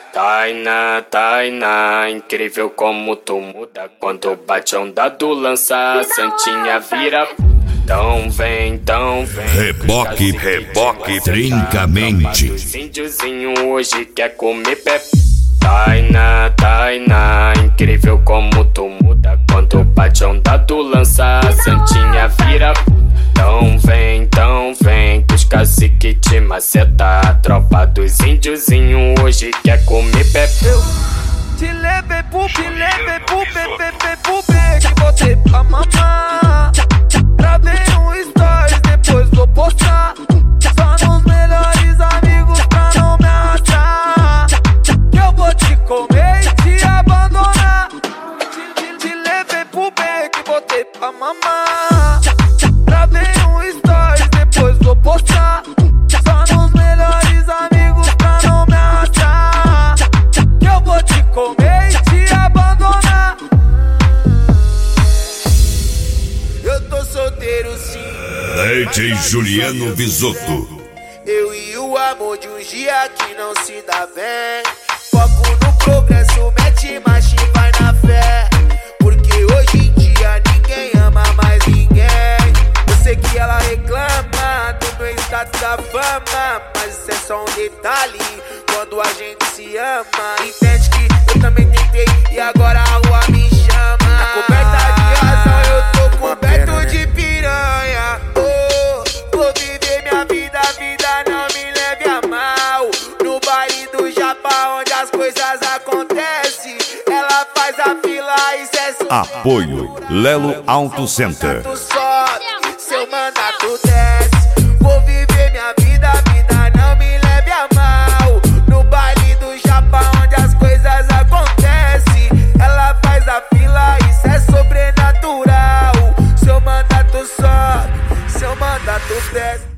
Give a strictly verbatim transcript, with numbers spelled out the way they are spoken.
Tainá, Tainá, incrível como tu muda. Quando bate a onda do lança, Santinha vira. Então vem, então vem. Reboque, reboque, trincamente. Os índiozinho hoje quer comer pé. Tainá, Tainá, incrível como tu muda. Quando bate a onda do lança, Santinha vira. Então vem, então vem, que os cacique te maceta. A tropa dos índiozinho hoje quer comer pé. Eu te levei pro, te levei pro, bebê, pro beijo. Botei pra mamar. Gravei um stories, depois vou postar. Só nos melhores amigos pra não me achar. Que eu vou te comer e te abandonar. Te, te, te levei pro beijo, botei pra mamar. Gravei um stories, depois vou postar. Só nos melhores amigos pra não me achar. Que eu vou te comer e te abandonar. Eu tô solteiro sim. D J Juliano Bisotto. Eu e o amor de um dia que não se dá bem. Foco no progresso, mete marcha e vai na fé. Porque hoje em dia ninguém ama mais ninguém. Eu sei que ela reclama do meu status da fama, mas isso é só um detalhe quando a gente se ama. Entende que eu também tentei e agora a rua me chama. Na coberta de razão eu tô coberto de piranha. Oh, vou viver minha vida, a vida não me leve a mal. No baile do Japão onde as coisas acontecem, ela faz a fila e cê Apoio Lelo Auto Center. Seu mandato desce. Vou viver minha vida, a vida não me leve a mal. No baile do Japão onde as coisas acontecem, ela faz a fila, isso é sobrenatural. Seu mandato sobe, seu mandato desce.